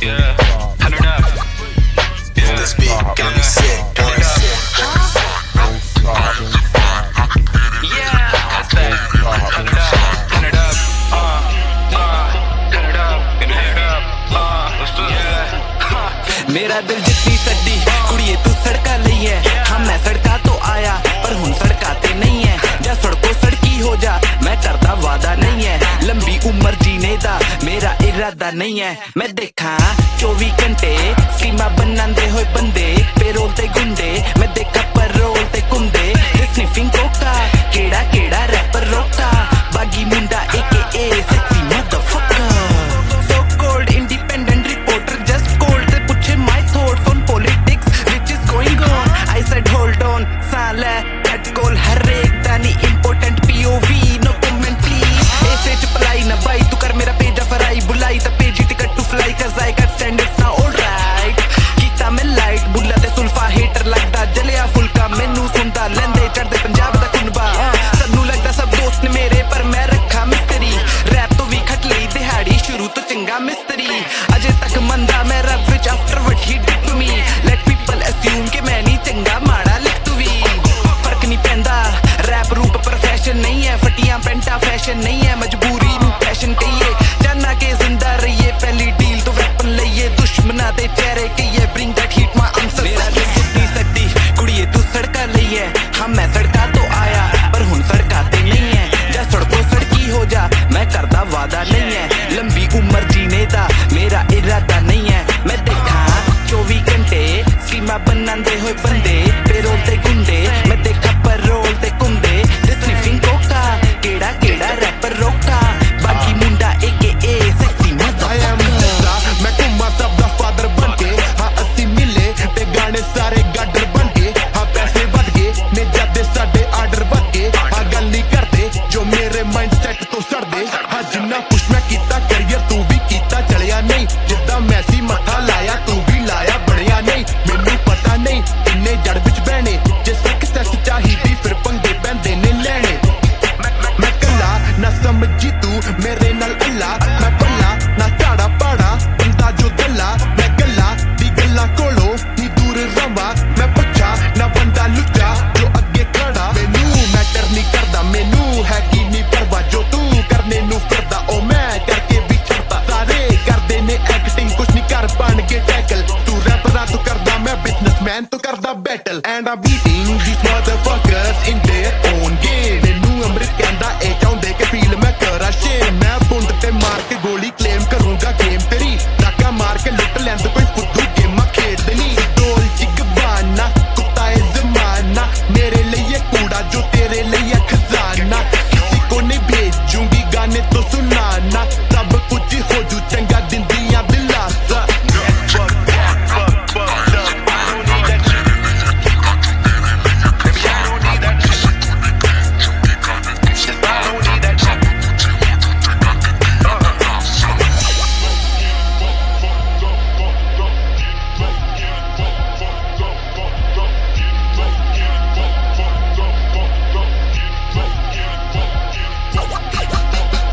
Yeah, turn it up. Yeah, This beat got me sick, boy. Yeah, that's that. Turn it up, turn it up. Turn it up, turn it up. Let's do it. मेरा दिल जितनी सड्डी कुड़िए तू सड़का लई है हाँ मैं सड़का तो आया पर हुण सड़का ते नहीं है जा सड़कों सड़की हो जा मैं करदा वादा नहीं है लंबी उम्र जीने दा मेरा इरादा नहीं है मैं देखा 24 घंटे सीमा बनांदे होए बंदे पेरोल ते गुंडे मैं देखा परोल ते कुंदे स्निफिंग कोका केड़ा केड़ा रैपर रोका बागी मुंडा AKA sexy motherfucker so cold independent reporter just cold te puche my thoughts on politics which is going on I said hold on saale cut call har ek da nahi important POV no comment please aise chapalai na bhai tu kar mera page farai bulai ta page ticket to fly cause I got standards now alright kita main light bulla te sulfa hater lagda jalya fulka mainu sunda lende chadde punjab da kunba sanu lagda sab dost ne mere par main rakha mystery rap to vi khat ਲਈ ਦਿਹਾੜੀ ਸ਼ੁਰੂ ਤੋਂ ਚੰਗਾ ਮਿਸਤਰੀ ਅਜੇ ਤੱਕ ਮੰਦਾ ਮੈਂ ਰੱਬ ਵਿੱਚ after what he did to me let people assume ਕਿ ਮੈਂ ਨਹੀਂ ਚੰਗਾ ਮਾੜਾ ਲਿਖ ਤੂੰ ਵੀ ਫਰਕ ਨਹੀਂ ਪੈਂਦਾ ਰੈਪ ਰੂਪ ਪ੍ਰੋਫੈਸ਼ਨ ਨਹੀਂ ਹੈ ਫਟੀਆਂ ਪੈਂਟਾ ਫੈਸ਼ਨ ਨਹੀਂ ਹੈ ਮਜਬੂਰੀ ਨੂੰ ਪੈਸ਼ਨ ਕਹੀਏ ਜਾਨਾ ਕੇ ਜ਼ਿੰਦਾ ਰਹੀਏ ਪਹਿਲੀ ਡੀਲ ਤੋਂ ਵੈਪਨ ਲਈਏ ਦੁਸ਼ਮਨਾਂ ਦੇ ਚਿਹਰੇ ਕਹੀਏ bring that heat my answer ਮੇਰਾ ਦਿਲ ਜਿੱਤੀ ਸਕਦੀ ਕੁੜੀਏ ਤੂੰ ਸੜਕਾਂ ਲਈ ਹੈ ਹਾਂ ਮੈਂ ਸੜਕਾਂ ਤੋਂ ਆਇਆ ਪਰ ਹੁਣ ਸੜਕਾਂ ਤੇ ਨਹੀਂ ਹੈ ਜਾਂ ਸੜਕੋਂ ਸੜਕੀ ਹੋ ਜਾ मैं करदा वादा नहीं है लंबी उम्र जीने दा मेरा इरादा नहीं है मैं देखा 24 घंटे सीमा बनांदे होए बंदे पेरोल ते गुंडे मैं देखा परोल ते कुंदे स्निफिंग कोका केड़ा केड़ा रैपर रोका बाकी मुंडा AKA sexy motherfucker मैं घुमा सब दा फादर बन के हाँ अस्सी मिले ते गाने सारे गाडर बन के हाँ पैसे वध गए ने जाते साडे आर्डर वध गए हाँ गल नहीं करते जो मेरे माइंडसेट तो सड़दे हाँ जिन्ना कुछ मैं कीता करियर तू भी कीता चलिया नहीं जिद्दां मैसी मत्था लाया तू भी लाया बढ़िया नहीं मैनू पता नहीं इन्ने जड़ विच बहने जे सक्सेस चाहिदी फिर पंगे पैंदे ने लैणे मैं कल्ला ना समझी तू मेरे नाल अल्लाह मैं भला ना झाड़ा पाड़ा बंदा जो दल्ला मैं गल्ला दी गल्लां कोलों ही दूर रवां मैं पुछा ना बंदा लुच्चा जो अगे खड़ा मैनू मैटर नहीं करदा मैनू है की नहीं परवाह जो तू करने नू फिरदा ओ मैं करके भी छड़दा सारे करदे ने एक्टिंग कुछ नहीं कर बन के टैकल तू रैपरा तू करदा मैं बिजनेसमैन तू करदा battle and I'm beating these motherfuckers in their own game मैनू अमृत कहंदा ए चाहुंदे के फील मैं करा शेम मैं बुंड ते मार के गोली क्लेम करूंगा गेम तेरी डाका मार के लुट लैंद कोई फुद्दू गेमां खेडदे नहीं डोल चिग बाना कुत्ता ए जमाना मेरे लिए कूड़ा जो तेरे लिए